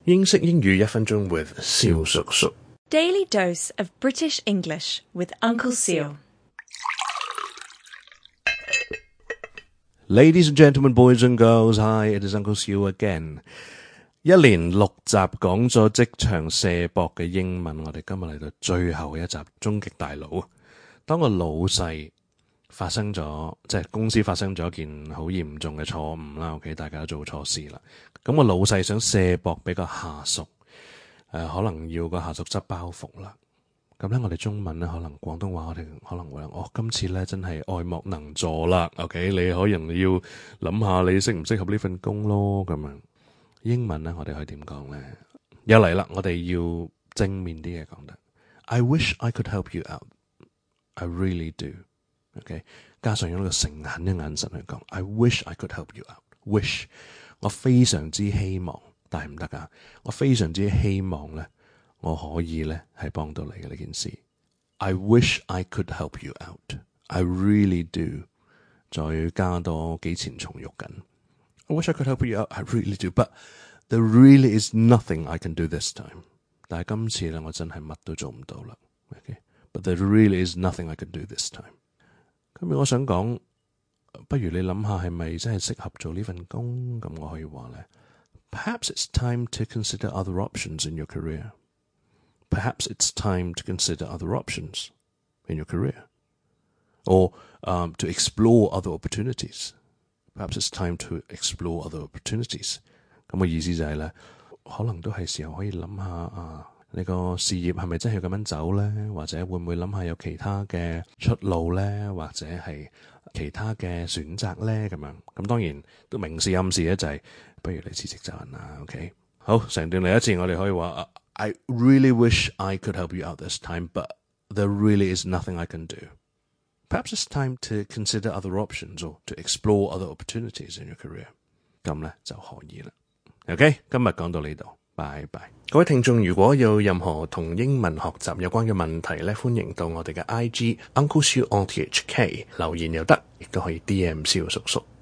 英式英語1分鐘 with 蕭叔叔。 Daily dose of British English with Uncle Seal. Ladies and gentlemen, boys and girls, hi, it is Uncle Seal again. 一連6集講咗職場卸膊嘅英文，我哋今日嚟到最後一集終極大佬。當個老細發生咗，即係公司發生咗一件好嚴重嘅錯誤啦 ，OK， 大家都做錯事啦。咁個老細想卸膊俾個下屬，可能要個下屬執包袱啦。咁咧，我哋中文咧，可能廣東話我哋可能會今次咧真係愛莫能助啦。OK， 你可能要諗下你適唔適合呢份工咯。咁樣英文咧，我哋可以點講咧？又嚟啦，我哋要正面啲嘅講得。I wish I could help you out. I really do. OK， 加上用呢個誠懇嘅眼神去講。I wish I could help you out. Wish， 我非常之希望，但係唔得㗎。我非常之希望咧。我可以咧係幫到你嘅呢件事。I wish I could help you out. I really do. 再加多幾錢重肉緊。I wish I could help you out. I really do. But there really is nothing I can do this time. 但係今次咧，我真係乜都做唔到啦。Okay? But there really is nothing I can do this time. 咁我想講，不如你諗下係咪真係適合做呢份工？咁我可以話咧 ，Perhaps it's time to consider other options in your career.Perhaps it's time to consider other options in your career, or to explore other opportunities. Perhaps it's time to explore other opportunities. 咁嘅意思就係咧，可能都係時候可以諗下你個事業係咪真係要咁樣走咧？或者會唔會諗下有其他嘅出路咧？或者係其他嘅選擇咧？咁樣咁當然都明示暗示咧，就係不如你辭職走人啦。OK， 好，成段嚟一次，我哋可以話I really wish I could help you out this time, but there really is nothing I can do. Perhaps it's time to consider other options or to explore other opportunities in your career. 咁咧就可以啦。OK， 今日講到呢度，拜拜。各位聽眾，如果有任何同英文學習有關嘅問題咧，歡迎到我哋嘅 IG Uncle Seal on THK 留言又得，亦都可以 DM 蕭叔叔。